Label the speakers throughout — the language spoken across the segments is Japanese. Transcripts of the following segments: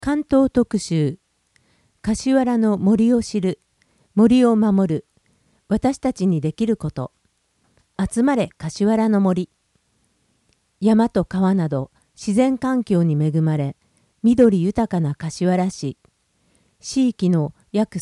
Speaker 1: 関東特集、柏原の森を知る、森を守る、私たちにできること。集まれ柏原の森。山と川など自然環境に恵まれ、緑豊かな柏原市。市域の約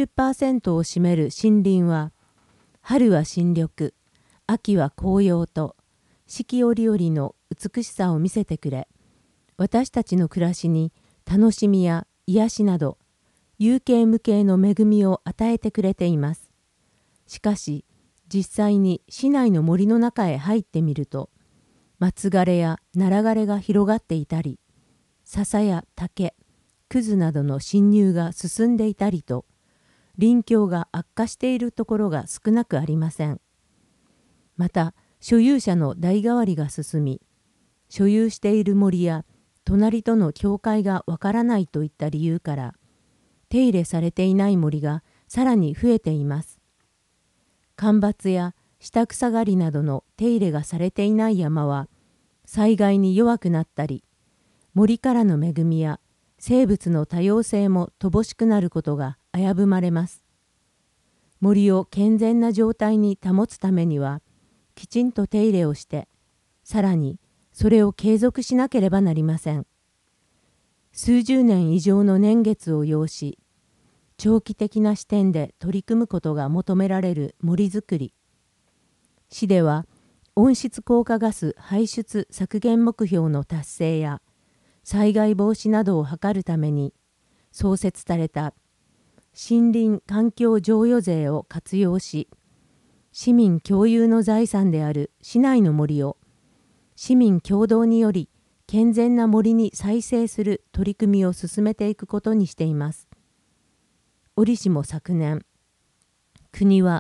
Speaker 1: 30% を占める森林は、春は新緑、秋は紅葉と、四季折々の美しさを見せてくれ、私たちの暮らしに楽しみや癒しなど、有形無形の恵みを与えてくれています。しかし、実際に市内の森の中へ入ってみると、松枯れや奈良枯れが広がっていたり、笹や竹、葛などの侵入が進んでいたりと、林境が悪化しているところが少なくありません。また、所有者の代替わりが進み、所有している森や隣との境界がわからないといった理由から、手入れされていない森がさらに増えています。干ばつや下草刈りなどの手入れがされていない山は、災害に弱くなったり、森からの恵みや生物の多様性も乏しくなることが危ぶまれます。森を健全な状態に保つためには、きちんと手入れをして、さらにそれを継続しなければなりません。数十年以上の年月を要し、長期的な視点で取り組むことが求められる森づくり。市では、温室効果ガス排出削減目標の達成や、災害防止などを図るために、創設された森林環境譲与税を活用し、市民共有の財産である市内の森を、市民共同により健全な森に再生する取り組みを進めていくことにしています。折しも昨年、国は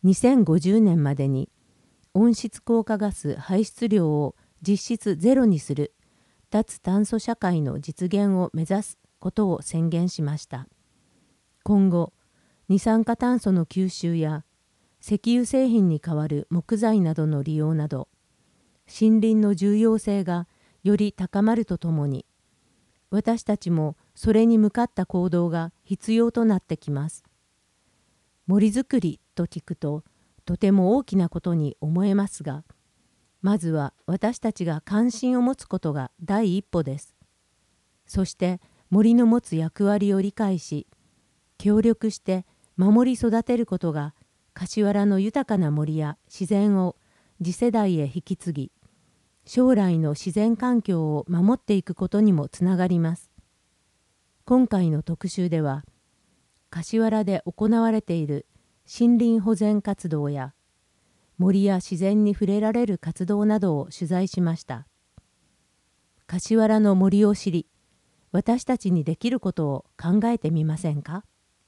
Speaker 1: 2050年までに温室効果ガス排出量を実質ゼロにする脱炭素社会の実現を目指すことを宣言しました。今後、二酸化炭素の吸収や石油製品に代わる木材などの利用など、森林の重要性がより高まるとともに、私たちもそれに向かった行動が必要となってきます。森づくりと聞くと、とても大きなことに思えますが、まずは私たちが関心を持つことが第一歩です。そして森の持つ役割を理解し、協力して守り育てることが、柏原の豊かな森や自然を次世代へ引き継ぎ、将来の自然環境を守っていくことにもつながります。今回の特集では、柏原で行われている森林保全活動や、森や自然に触れられる活動などを取材しました。柏原の森を知り、私たちにできることを考えてみませんか。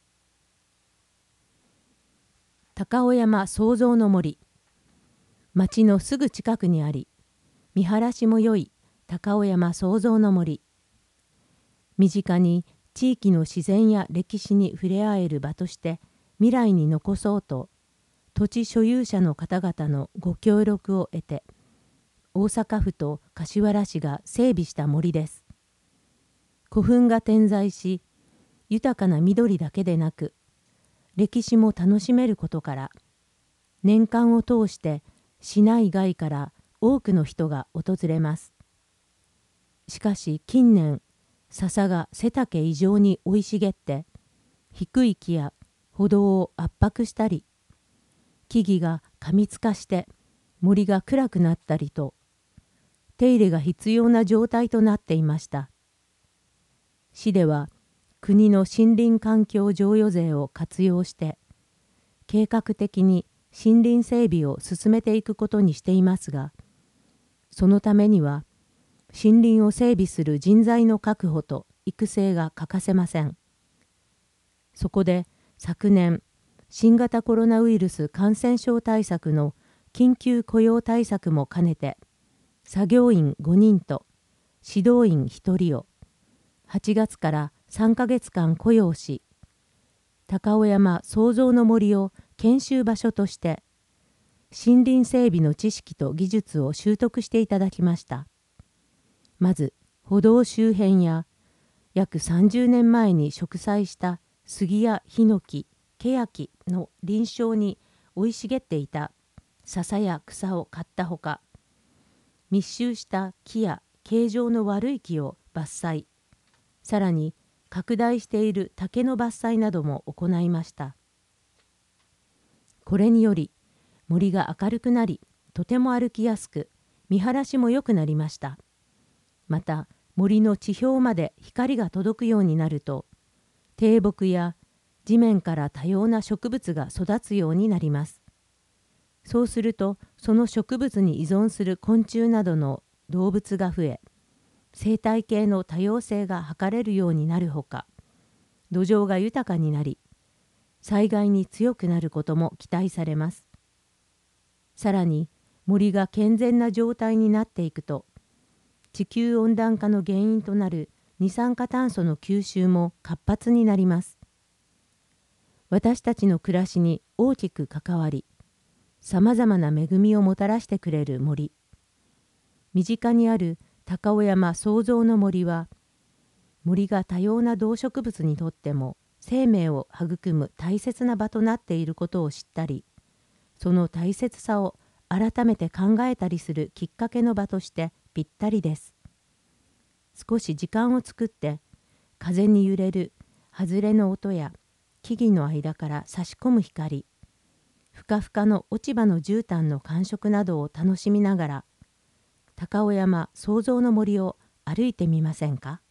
Speaker 1: 高尾山創造の森。町のすぐ近くにあり、見晴らしも良い高尾山創造の森。身近に地域の自然や歴史に触れ合える場として未来に残そうと、土地所有者の方々のご協力を得て、大阪府と柏原市が整備した森です。古墳が点在し、豊かな緑だけでなく、歴史も楽しめることから、年間を通して市内外から多くの人が訪れます。しかし近年、笹が背丈異常に生い茂って、低い木や歩道を圧迫したり、木々が過密化して森が暗くなったりと、手入れが必要な状態となっていました。市では国の森林環境譲与税を活用して、計画的に森林整備を進めていくことにしていますが、そのためには森林を整備する人材の確保と育成が欠かせません。そこで昨年、新型コロナウイルス感染症対策の緊急雇用対策も兼ねて、作業員5人と指導員1人を8月から3ヶ月間雇用し、高尾山創造の森を研修場所として、森林整備の知識と技術を習得していただきました。まず、歩道周辺や約30年前に植栽した杉やヒノキ、ケヤキの林床に生い茂っていた笹や草を刈ったほか、密集した木や形状の悪い木を伐採、さらに拡大している竹の伐採なども行いました。これにより森が明るくなり、とても歩きやすく、見晴らしも良くなりました。また森の地表まで光が届くようになると、低木や地面から多様な植物が育つようになります。そうすると、その植物に依存する昆虫などの動物が増え、生態系の多様性が図れるようになるほか、土壌が豊かになり、災害に強くなることも期待されます。さらに森が健全な状態になっていくと、地球温暖化の原因となる二酸化炭素の吸収も活発になります。私たちの暮らしに大きく関わり、さまざまな恵みをもたらしてくれる森。身近にある高尾山創造の森は、森が多様な動植物にとっても生命を育む大切な場となっていることを知ったり、その大切さを改めて考えたりするきっかけの場としてぴったりです。少し時間を作って、風に揺れる外れの音や木々の間から差し込む光、ふかふかの落ち葉の絨毯の感触などを楽しみながら、高尾山創造の森を歩いてみませんか。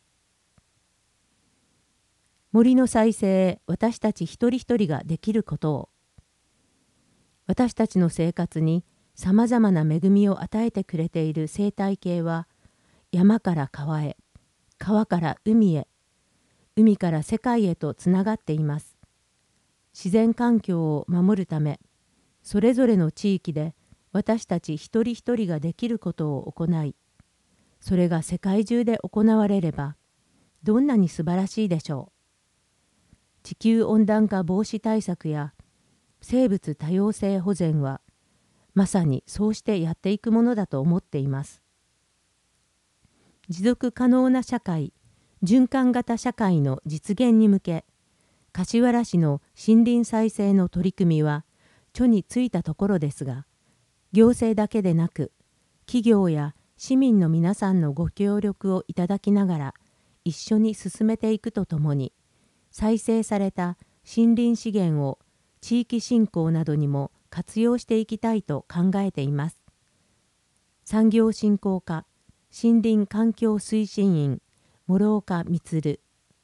Speaker 1: 森の再生へ私たち一人一人ができることを。私たちの生活にさまざまな恵みを与えてくれている生態系は、山から川へ、川から海へ、海から世界へとつながっています。自然環境を守るため、それぞれの地域で私たち一人一人ができることを行い、それが世界中で行われれば、どんなに素晴らしいでしょう。地球温暖化防止対策や生物多様性保全は、まさにそうしてやっていくものだと思っています。持続可能な社会、循環型社会の実現に向け、柏原市の森林再生の取り組みは著についたところですが、行政だけでなく、企業や市民の皆さんのご協力をいただきながら、一緒に進めていくとともに、再生された森林資源を地域振興などにも活用していきたいと考えています。産業振興課森林環境推進員諸岡充。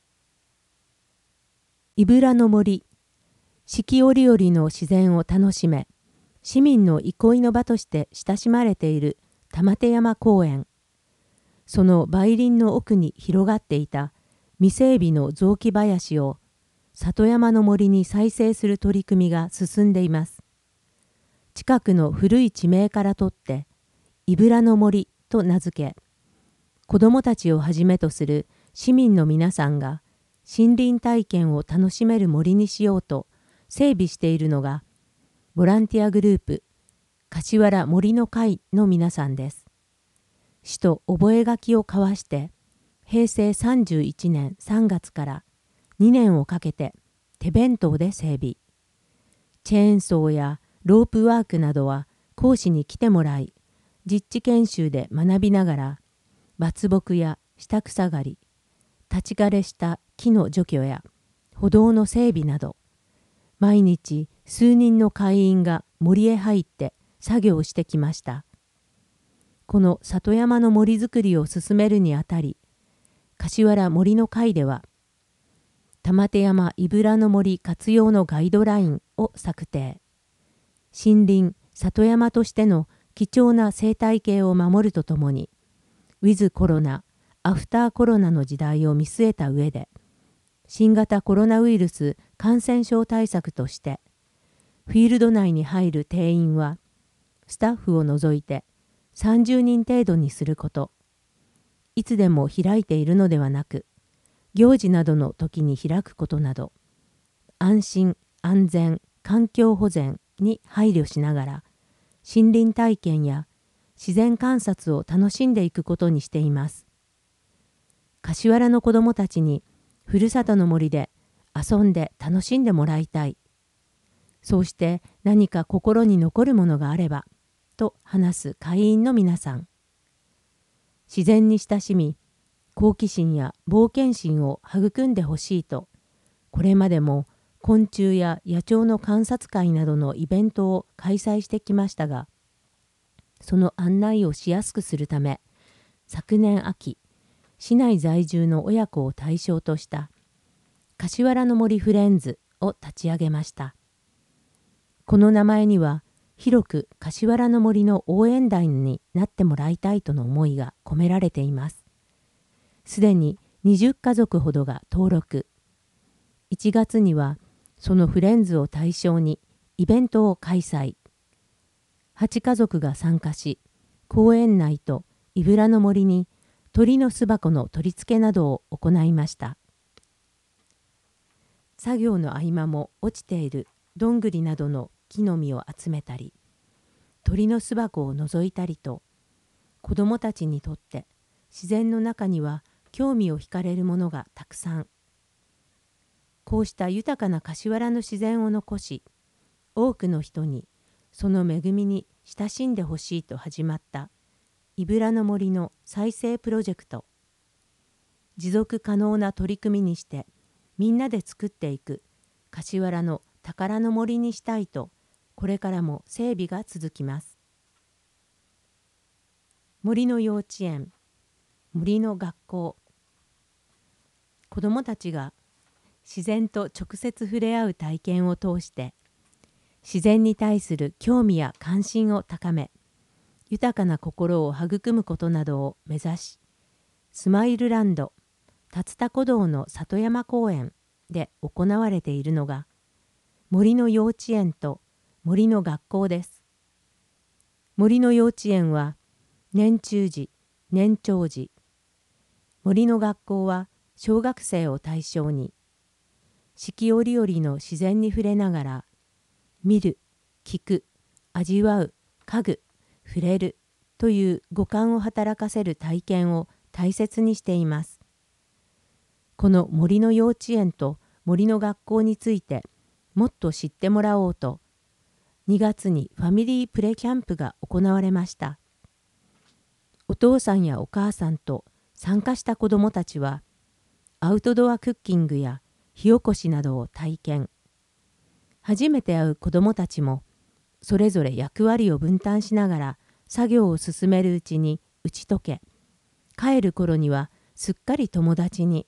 Speaker 1: いぶらの森、四季折々の自然を楽しめ、市民の憩いの場として親しまれている玉手山公園。その梅林の奥に広がっていた未整備の雑木林を里山の森に再生する取り組みが進んでいます。近くの古い地名からとって、いぶらの森と名付け、子どもたちをはじめとする市民の皆さんが森林体験を楽しめる森にしようと整備しているのが、ボランティアグループ、柏原森の会の皆さんです。市と覚書を交わして、平成31年3月から2年をかけて手弁当で整備。チェーンソーやロープワークなどは講師に来てもらい、実地研修で学びながら、伐木や下草刈り、立ち枯れした木の除去や歩道の整備など、毎日数人の会員が森へ入って作業してきました。この里山の森づくりを進めるにあたり、柏原森の会では、玉手山いぶらの森活用のガイドラインを策定。森林、里山としての貴重な生態系を守るとともに、ウィズコロナ、アフターコロナの時代を見据えた上で、新型コロナウイルス感染症対策として、フィールド内に入る定員は、スタッフを除いて30人程度にすること、いつでも開いているのではなく、行事などの時に開くことなど、安心・安全・環境保全に配慮しながら、森林体験や自然観察を楽しんでいくことにしています。 柏原の子どもたちにふるさとの森で遊んで楽しんでもらいたい。そうして何か心に残るものがあれば、と話す会員の皆さん。自然に親しみ、好奇心や冒険心を育んでほしいと、これまでも昆虫や野鳥の観察会などのイベントを開催してきましたが、その案内をしやすくするため、昨年秋、市内在住の親子を対象とした柏原の森フレンズを立ち上げました。この名前には広く柏原の森の応援団になってもらいたいとの思いが込められています。すでに20家族ほどが登録。1月にはそのフレンズを対象にイベントを開催。8家族が参加し、公園内と伊倉の森に鳥の巣箱の取り付けなどを行いました。作業の合間も落ちているどんぐりなどの木の実を集めたり、鳥の巣箱を覗いたりと、子どもたちにとって自然の中には興味を惹かれるものがたくさん。こうした豊かな柏原の自然を残し、多くの人にその恵みに親しんでほしいと始まった伊倉の森の再生プロジェクト。持続可能な取り組みにしてみんなで作っていく柏原の宝の森にしたいと、これからも整備が続きます。森の幼稚園、森の学校。子どもたちが自然と直接触れ合う体験を通して自然に対する興味や関心を高め、豊かな心を育むことなどを目指し、スマイルランド竜田湖道の里山公園で行われているのが森の幼稚園と森の学校です。森の幼稚園は年中児、年長児、森の学校は小学生を対象に、四季折々の自然に触れながら見る、聞く、味わう、嗅ぐ、触れるという五感を働かせる体験を大切にしています。この森の幼稚園と森の学校についてもっと知ってもらおうと、2月にファミリープレキャンプが行われました。お父さんやお母さんと参加した子どもたちは、アウトドアクッキングや火起こしなどを体験。初めて会う子どもたちも、それぞれ役割を分担しながら作業を進めるうちに打ち解け、帰る頃にはすっかり友達に。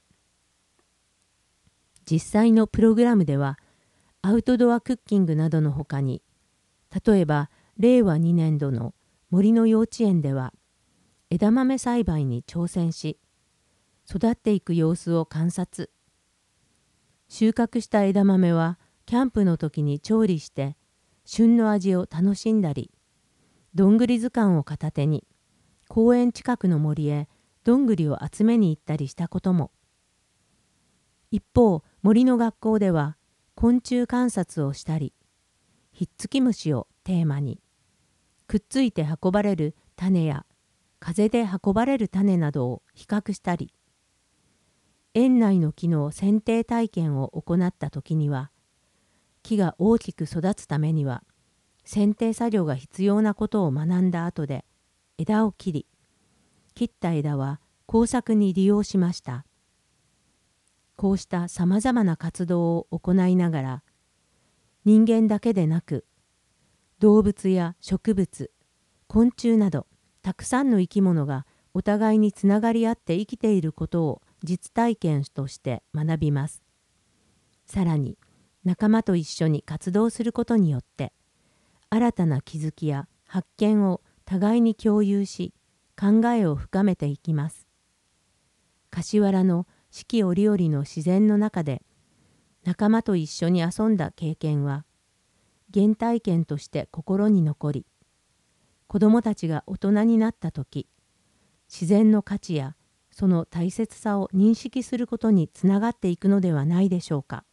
Speaker 1: 実際のプログラムでは、アウトドアクッキングなどのほかに、例えば令和2年度の森の幼稚園では、枝豆栽培に挑戦し、育っていく様子を観察。収穫した枝豆はキャンプの時に調理して旬の味を楽しんだり、どんぐり図鑑を片手に公園近くの森へどんぐりを集めに行ったりしたことも。一方、森の学校では昆虫観察をしたり、ひっつき虫をテーマに、くっついて運ばれる種や風で運ばれる種などを比較したり、園内の木の剪定体験を行った時には、木が大きく育つためには剪定作業が必要なことを学んだ後で枝を切り、切った枝は工作に利用しました。こうしたさまざまな活動を行いながら、人間だけでなく動物や植物、昆虫などたくさんの生き物がお互いにつながり合って生きていることを実体験として学びます。さらに仲間と一緒に活動することによって新たな気づきや発見を互いに共有し、考えを深めていきます。柏原の四季折々の自然の中で仲間と一緒に遊んだ経験は原体験として心に残り、子どもたちが大人になった時、自然の価値やその大切さを認識することにつながっていくのではないでしょうか。